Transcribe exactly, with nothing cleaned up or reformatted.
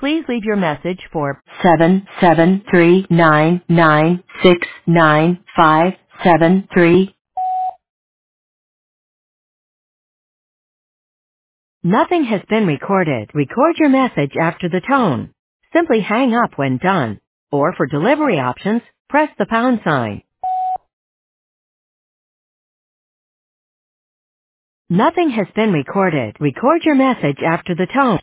Please leave your message for seven seven three nine nine six nine five seven three. Nothing has been recorded. Record your message after the tone. Simply hang up when done. Or for delivery options, press the pound sign. Nothing has been recorded. Record your message after the tone.